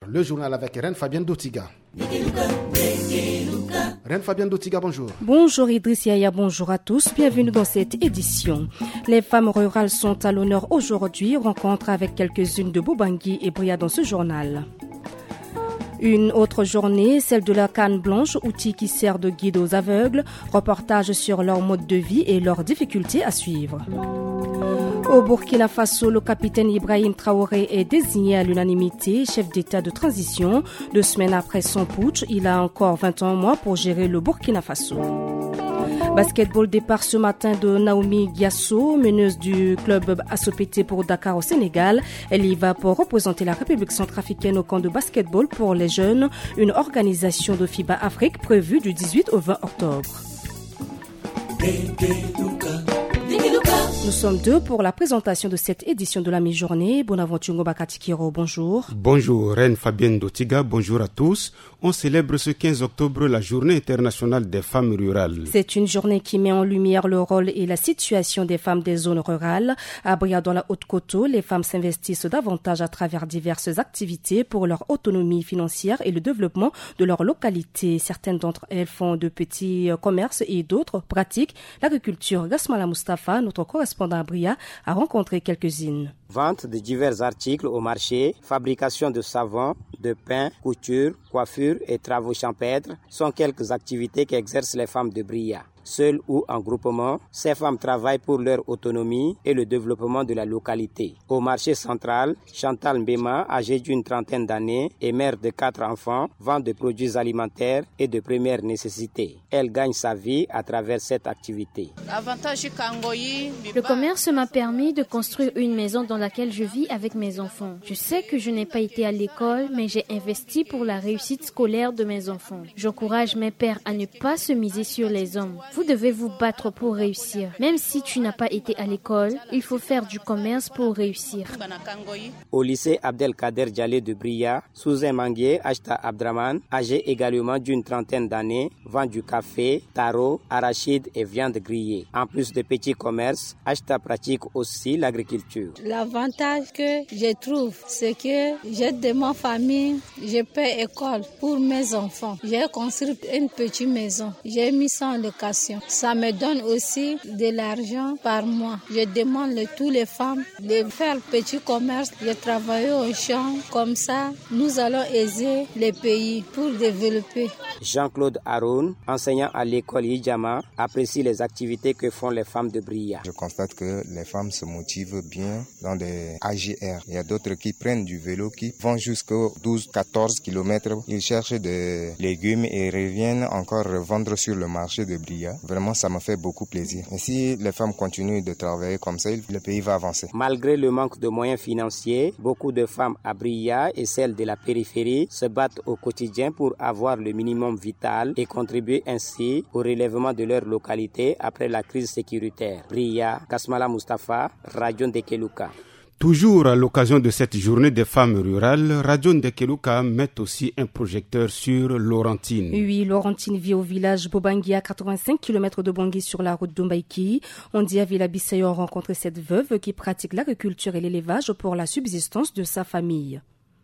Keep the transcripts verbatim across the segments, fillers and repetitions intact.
Le journal avec Reine Fabienne Dotiga. Reine Fabienne Dotiga, bonjour. Bonjour Idriss Yaya, bonjour à tous. Bienvenue dans cette édition. Les femmes rurales sont à l'honneur aujourd'hui. Rencontre avec quelques-unes de Bobangui et Bria dans ce journal. Une autre journée, celle de la canne blanche, outil qui sert de guide aux aveugles. Reportage sur leur mode de vie et leurs difficultés à suivre. Au Burkina Faso, le capitaine Ibrahim Traoré est désigné à l'unanimité chef d'État de transition. Deux semaines après son putsch, il a encore vingt et un mois pour gérer le Burkina Faso. Basketball départ ce matin de Naomi Giasso, meneuse du club Assopété pour Dakar au Sénégal. Elle y va pour représenter la République centrafricaine au camp de basketball pour les jeunes, une organisation de FIBA Afrique prévue du dix-huit au vingt octobre. Nous sommes deux pour la présentation de cette édition de la mi-journée. Bonaventure Ngobakatikiro, bonjour. Bonjour, Reine Fabienne Dotiga, bonjour à tous. On célèbre ce quinze octobre la Journée internationale des femmes rurales. C'est une journée qui met en lumière le rôle et la situation des femmes des zones rurales. À Bria, dans la Haute-Coteau, les femmes s'investissent davantage à travers diverses activités pour leur autonomie financière et le développement de leur localité. Certaines d'entre elles font de petits commerces et d'autres pratiquent l'agriculture. Gasmala Mustafa, notre correspondant à Bria, a rencontré quelques-unes. Vente de divers articles au marché, fabrication de savon, de pain, couture, coiffure et travaux champêtres sont quelques activités qu'exercent les femmes de Bria. Seules ou en groupement, ces femmes travaillent pour leur autonomie et le développement de la localité. Au marché central, Chantal Mbema, âgée d'une trentaine d'années et mère de quatre enfants, vend des produits alimentaires et de première nécessité. Elle gagne sa vie à travers cette activité. Le commerce m'a permis de construire une maison dans laquelle je vis avec mes enfants. Je sais que je n'ai pas été à l'école, mais j'ai investi pour la réussite scolaire de mes enfants. J'encourage mes pères à ne pas se miser sur les hommes. Vous devez vous battre pour réussir. Même si tu n'as pas été à l'école, il faut faire du commerce pour réussir. Au lycée Abdelkader Djalé de Bria, Souzé Manguier Ashta Abdraman, âgé également d'une trentaine d'années, vend du café, taro, arachide et viande grillée. En plus de petits commerces, Ashta pratique aussi l'agriculture. L'avantage que je trouve, c'est que j'aide de ma famille, je paie école pour mes enfants. J'ai construit une petite maison. J'ai mis ça en location. Ça me donne aussi de l'argent par mois. Je demande à toutes les femmes de faire petit commerce, de travailler au champ. Comme ça, nous allons aider les pays pour développer. Jean-Claude Haroun, enseignant à l'école Hijama, apprécie les activités que font les femmes de Bria. Je constate que les femmes se motivent bien dans des A G R. Il y a d'autres qui prennent du vélo, qui vont jusqu'aux douze à quatorze kilomètres. Ils cherchent des légumes et reviennent encore revendre sur le marché de Bria. Vraiment, ça me fait beaucoup plaisir. Et si les femmes continuent de travailler comme ça, le pays va avancer. Malgré le manque de moyens financiers, beaucoup de femmes à Bria et celles de la périphérie se battent au quotidien pour avoir le minimum vital et contribuer ainsi au relèvement de leur localité après la crise sécuritaire. Bria, Kasmala Mustafa, Radio Ndekeluka. Toujours à l'occasion de cette journée des femmes rurales, Radio Ndekeluka met aussi un projecteur sur Laurentine. Oui, Laurentine vit au village Bobangui à quatre-vingt-cinq kilomètres de Bangui sur la route d'Umbaïki. On dit à Villa Bissayo a rencontré cette veuve qui pratique l'agriculture et l'élevage pour la subsistance de sa famille.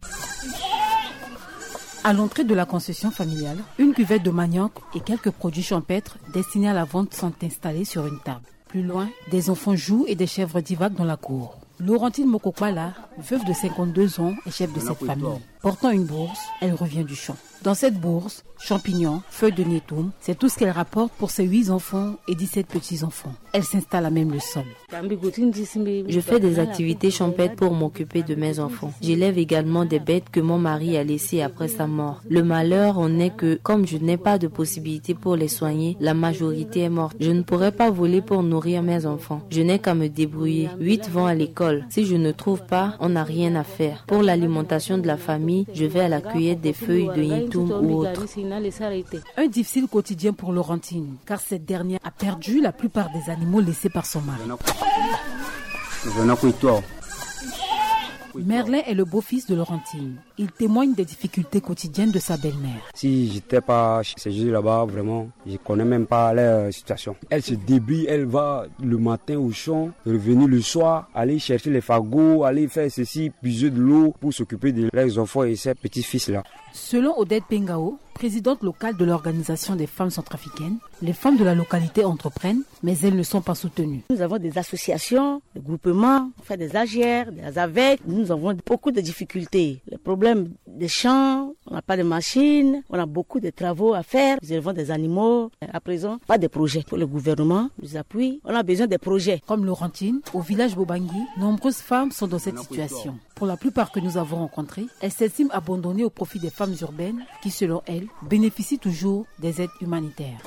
À l'entrée de la concession familiale, une cuvette de manioc et quelques produits champêtres destinés à la vente sont installés sur une table. Plus loin, des enfants jouent et des chèvres divaguent dans la cour. Laurentine Mokokbala, veuve de cinquante-deux ans, est chef de cette famille. Portant une bourse, elle revient du champ. Dans cette bourse, champignons, feuilles de nétoum, c'est tout ce qu'elle rapporte pour ses huit enfants et dix-sept petits-enfants. Elle s'installe à même le sol. Je fais des activités champêtres pour m'occuper de mes enfants. J'élève également des bêtes que mon mari a laissées après sa mort. Le malheur en est que, comme je n'ai pas de possibilité pour les soigner, la majorité est morte. Je ne pourrai pas voler pour nourrir mes enfants. Je n'ai qu'à me débrouiller. Huit vont à l'école. Si je ne trouve pas, on n'a rien à faire. Pour l'alimentation de la famille, je vais à la cueillette des feuilles de yitoum ou autres. Un difficile quotidien pour Laurentine, car cette dernière a perdu la plupart des animaux laissés par son mari. Merlin est le beau-fils de Laurentine. Il témoigne des difficultés quotidiennes de sa belle-mère. Si j'étais pas chez ces gens là-bas, vraiment, je connais même pas leur situation. Elle se débrouille, elle va le matin au champ, revenir le soir, aller chercher les fagots, aller faire ceci, puiser de l'eau pour s'occuper de leurs enfants et ses petits-fils-là. Selon Odette Pengao, présidente locale de l'Organisation des femmes centrafricaines, les femmes de la localité entreprennent, mais elles ne sont pas soutenues. Nous avons des associations, des groupements, on fait des A G R, des A V E C. Nous avons beaucoup de difficultés. Le problème des champs, on n'a pas de machines, on a beaucoup de travaux à faire. Nous élevons des animaux. À présent, pas de projets. Pour le gouvernement nous appuie. On a besoin de projets. Comme Laurentine, au village Bobangui, nombreuses femmes sont dans cette situation. Pour la plupart que nous avons rencontrées, elles s'estiment abandonnées au profit des femmes urbaines qui, selon elles, bénéficient toujours des aides humanitaires.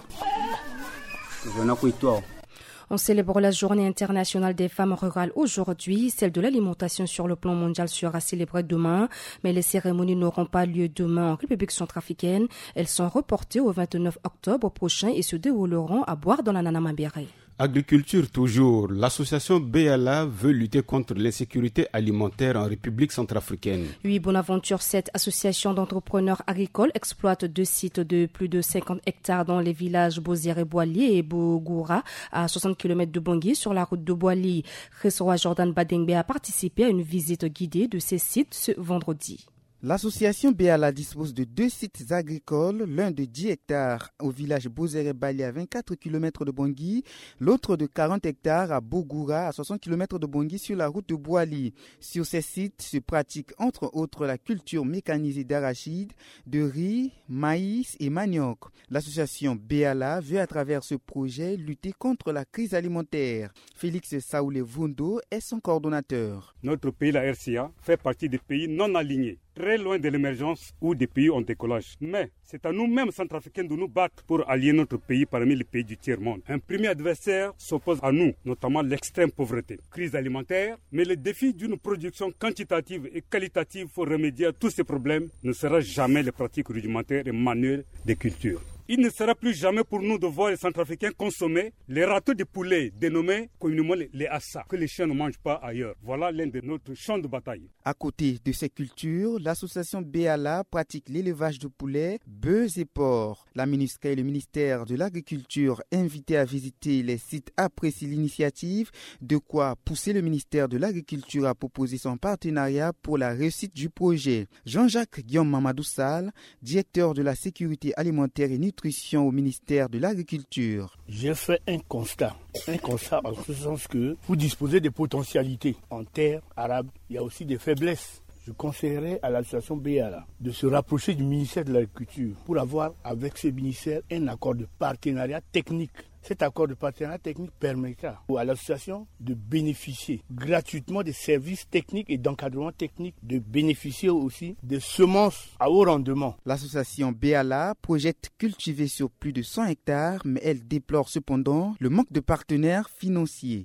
On célèbre la journée internationale des femmes rurales aujourd'hui. Celle de l'alimentation sur le plan mondial sera célébrée demain, mais les cérémonies n'auront pas lieu demain en République centrafricaine. Elles sont reportées au vingt-neuf octobre prochain et se dérouleront à Boire dans la Nanamambéré. Agriculture toujours. L'association B L A veut lutter contre l'insécurité alimentaire en République centrafricaine. Oui, Bonaventure, cette association d'entrepreneurs agricoles exploite deux sites de plus de cinquante hectares dans les villages Bozéré-Boili et Bogoura, à soixante kilomètres de Bangui, sur la route de Boili. Chrisroy Jordan Badengbe a participé à une visite guidée de ces sites ce vendredi. L'association B L A dispose de deux sites agricoles, l'un de dix hectares au village Bozéré-Bali à vingt-quatre kilomètres de Bangui, l'autre de quarante hectares à Bogoura à soixante kilomètres de Bangui sur la route de Boili. Sur ces sites se pratique entre autres la culture mécanisée d'arachides, de riz, maïs et manioc. L'association B L A veut à travers ce projet lutter contre la crise alimentaire. Félix Saoulé Vundo est son coordonnateur. Notre pays, la R C A, fait partie des pays non alignés, très loin de l'émergence ou des pays en décollage. Mais c'est à nous-mêmes centrafricains de nous battre pour allier notre pays parmi les pays du tiers-monde. Un premier adversaire s'oppose à nous, notamment l'extrême pauvreté, crise alimentaire, mais le défi d'une production quantitative et qualitative pour remédier à tous ces problèmes ne sera jamais les pratiques rudimentaires et manuelles des cultures. Il ne sera plus jamais pour nous de voir les Centrafricains consommer les râteaux de poulet dénommés communément les assa, que les chiens ne mangent pas ailleurs. Voilà l'un de notre champ de bataille. À côté de ces cultures, l'association B L A pratique l'élevage de poulets, bœufs et porcs. La MINUSCA et le ministère de l'Agriculture, invités à visiter les sites, apprécient l'initiative, de quoi pousser le ministère de l'Agriculture à proposer son partenariat pour la réussite du projet. Jean-Jacques Guillaume Mamadou Sall, directeur de la sécurité alimentaire et nutritionnelle au ministère de l'Agriculture. J'ai fait un constat, un constat en ce sens que vous disposez de potentialités. En terre arabe, il y a aussi des faiblesses. Je conseillerais à l'association B L A de se rapprocher du ministère de l'Agriculture pour avoir avec ce ministère un accord de partenariat technique. Cet accord de partenariat technique permettra à l'association de bénéficier gratuitement des services techniques et d'encadrement technique, de bénéficier aussi des semences à haut rendement. L'association B L A projette cultiver sur plus de cent hectares, mais elle déplore cependant le manque de partenaires financiers.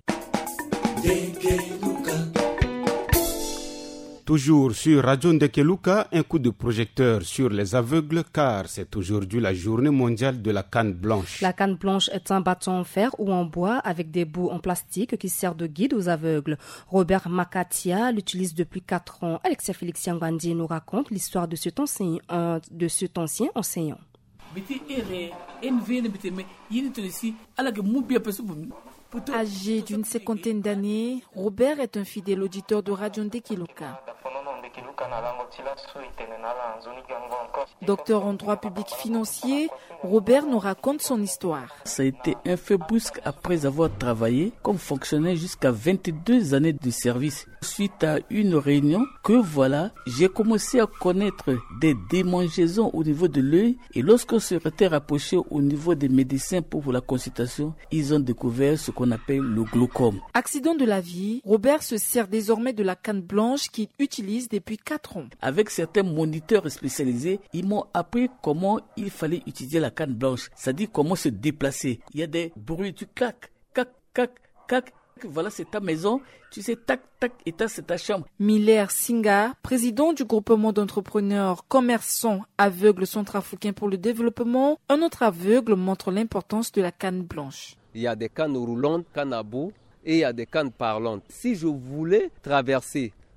Toujours sur Radio Ndekeluka, un coup de projecteur sur les aveugles car c'est aujourd'hui la journée mondiale de la canne blanche. La canne blanche est un bâton en fer ou en bois avec des bouts en plastique qui sert de guide aux aveugles. Robert Makatia l'utilise depuis quatre ans. Alexia Félix Yangwandi nous raconte l'histoire de cet enseignant. De cet ancien enseignant. Âgé d'une cinquantaine d'années, Robert est un fidèle auditeur de Radio Ndekeluka. Docteur en droit public financier, Robert nous raconte son histoire. Ça a été un fait brusque après avoir travaillé comme fonctionnaire jusqu'à vingt-deux années de service. Suite à une réunion, que voilà, j'ai commencé à connaître des démangeaisons au niveau de l'œil et lorsqu'on se était rapproché au niveau des médecins pour la consultation, ils ont découvert ce qu'on appelle le glaucome. Accident de la vie, Robert se sert désormais de la canne blanche qu'il utilise depuis quatre ans. Avec certains moniteurs spécialisés, ils m'ont appris comment il fallait utiliser la canne blanche, c'est-à-dire comment se déplacer. Il y a des bruits, tu claques, cac, cac, cac. Voilà, c'est ta maison, tu sais, tac, tac, et ta, c'est ta chambre. Miller Singa, président du groupement d'entrepreneurs commerçants aveugles centrafricains pour le développement, un autre aveugle montre l'importance de la canne blanche. Il y a des cannes roulantes, cannes à bout, et il y a des cannes parlantes. Si je voulais traverser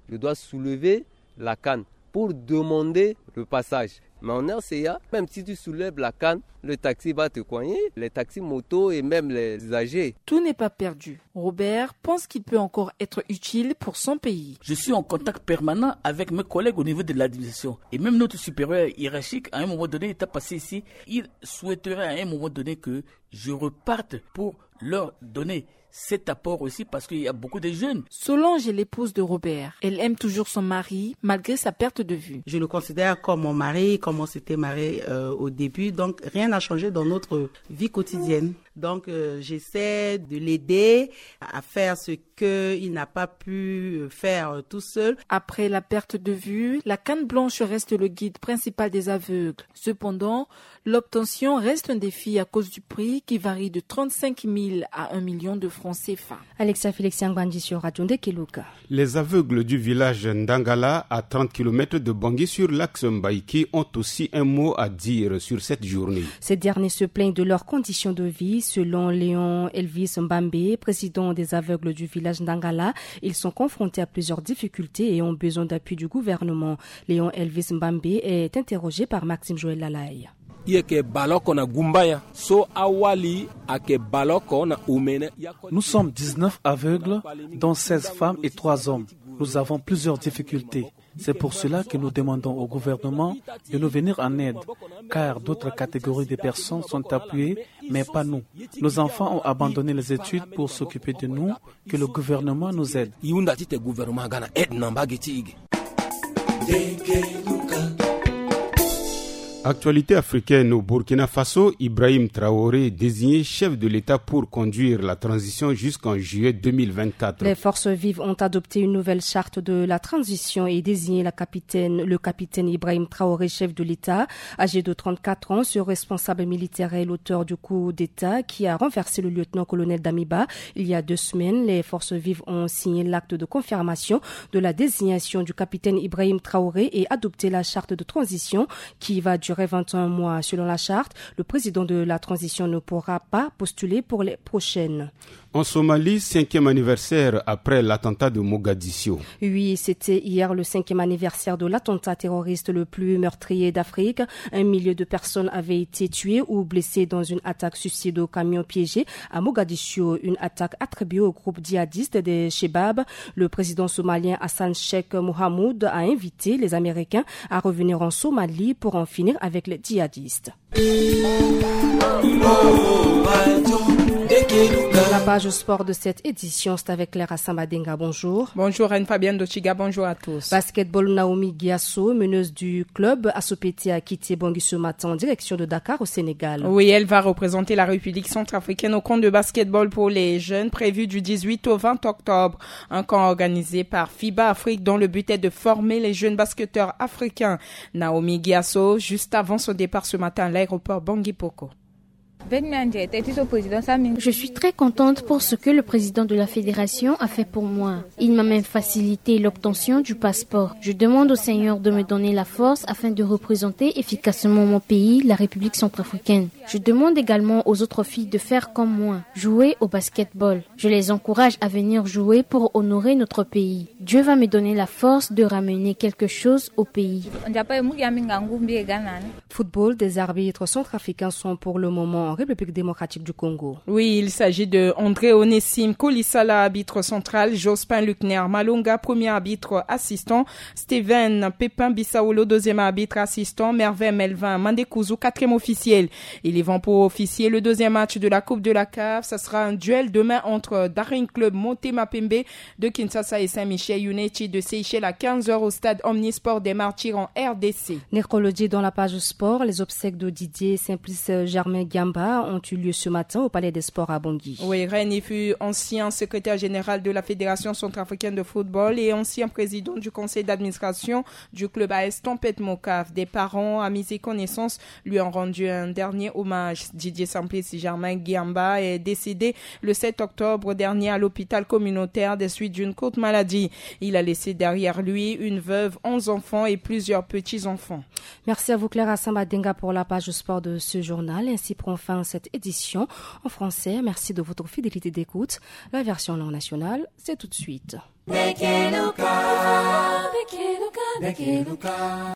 je dois soulever la canne pour demander le passage. Mais en R C A, même si tu soulèves la canne, le taxi va te coigner, les taxis motos et même les usagers. Tout n'est pas perdu. Robert pense qu'il peut encore être utile pour son pays. Je suis en contact permanent avec mes collègues au niveau de l'administration. Et même notre supérieur hiérarchique, à un moment donné, est passé ici. Il souhaiterait à un moment donné que je reparte pour leur donner cet apport aussi parce qu'il y a beaucoup de jeunes. Solange est l'épouse de Robert. Elle aime toujours son mari malgré sa perte de vue. Je le considère comme mon mari, comme on s'était marié euh, au début. Donc rien n'a changé dans notre vie quotidienne. Donc euh, j'essaie de l'aider à faire ce qu'il n'a pas pu faire tout seul. Après la perte de vue, la canne blanche reste le guide principal des aveugles. Cependant, l'obtention reste un défi à cause du prix qui varie de trente-cinq mille à un million de francs C F A. Alexia Félixien Gwandi sur Radio Ndekeluka. Les aveugles du village Ndangala, à trente kilomètres de Bangui sur l'axe Mbaïki, ont aussi un mot à dire sur cette journée. Ces derniers se plaignent de leurs conditions de vie. Selon Léon Elvis Mbambe, président des aveugles du village Ndangala, ils sont confrontés à plusieurs difficultés et ont besoin d'appui du gouvernement. Léon Elvis Mbambe est interrogé par Maxime Joël Lalaye. Nous sommes dix-neuf aveugles, dont seize femmes et trois hommes. Nous avons plusieurs difficultés. C'est pour cela que nous demandons au gouvernement de nous venir en aide, car d'autres catégories de personnes sont appuyées, mais pas nous. Nos enfants ont abandonné les études pour s'occuper de nous, que le gouvernement nous aide. Actualité africaine au Burkina Faso, Ibrahim Traoré désigné chef de l'État pour conduire la transition jusqu'en juillet deux mille vingt-quatre. Les forces vives ont adopté une nouvelle charte de la transition et désigné la capitaine, le capitaine Ibrahim Traoré chef de l'État. Âgé de trente-quatre ans, ce responsable militaire est l'auteur du coup d'État qui a renversé le lieutenant-colonel Damiba. Il y a deux semaines, les forces vives ont signé l'acte de confirmation de la désignation du capitaine Ibrahim Traoré et adopté la charte de transition qui va durer vingt et un mois. Selon la charte, le président de la transition ne pourra pas postuler pour les prochaines. En Somalie, cinquième anniversaire après l'attentat de Mogadiscio. Oui, c'était hier le cinquième anniversaire de l'attentat terroriste le plus meurtrier d'Afrique. Un millier de personnes avaient été tuées ou blessées dans une attaque suicide au camion piégé à Mogadiscio, une attaque attribuée au groupe djihadiste des Shebab. Le président somalien Hassan Sheikh Mohamud a invité les Américains à revenir en Somalie pour en finir avec les djihadistes. La page sport de cette édition, c'est avec Clara Samadenga. Bonjour. Bonjour Anne-Fabienne Dochiga, bonjour à tous. Basketball, Naomi Giasso, meneuse du club Asopété, a quitté Bangui ce matin en direction de Dakar au Sénégal. Oui, elle va représenter la République centrafricaine au camp de basketball pour les jeunes prévu du dix-huit au vingt octobre. Un camp organisé par FIBA Afrique dont le but est de former les jeunes basketteurs africains. Naomi Giasso, juste avant son départ ce matin à l'aéroport Bangui Poko. Je suis très contente pour ce que le président de la fédération a fait pour moi. Il m'a même facilité l'obtention du passeport. Je demande au Seigneur de me donner la force afin de représenter efficacement mon pays, la République centrafricaine. Je demande également aux autres filles de faire comme moi, jouer au basketball. Je les encourage à venir jouer pour honorer notre pays. Dieu va me donner la force de ramener quelque chose au pays. Football, des arbitres centrafricains sont pour le moment en République démocratique du Congo. Oui, il s'agit de André Onessim Kolisala, arbitre central, Jospin Luckner Malonga, premier arbitre assistant, Steven Pépin Bissaolo, deuxième arbitre assistant, Merveille Melvin Mandekouzu, quatrième officiel. Ils vont pour officier le deuxième match de la Coupe de la C A F. Ça sera un duel demain entre Daring Club Motema Pembe de Kinshasa et Saint-Michel United de Seychelles à quinze heures au stade Omnisport des Martyrs en R D C. Nécrologie dans la page sport, les obsèques de Didier Simplice Germain Gamba ont eu lieu ce matin au Palais des Sports à Bangui. Oui, René fut ancien secrétaire général de la Fédération centrafricaine de football et ancien président du conseil d'administration du club A S Tempête Mocaf. Des parents, amis et connaissances lui ont rendu un dernier hommage. Didier Simplice Germain Gamba est décédé le sept octobre dernier à l'hôpital communautaire des suites d'une courte maladie. Il a laissé derrière lui une veuve, onze enfants et plusieurs petits-enfants. Merci à vous Clara Samadenga pour la page sport de ce journal. Ainsi prend fin cette édition en français. Merci de votre fidélité d'écoute. La version langue nationale, c'est tout de suite. Bekeluka, Bekeluka, Bekeluka.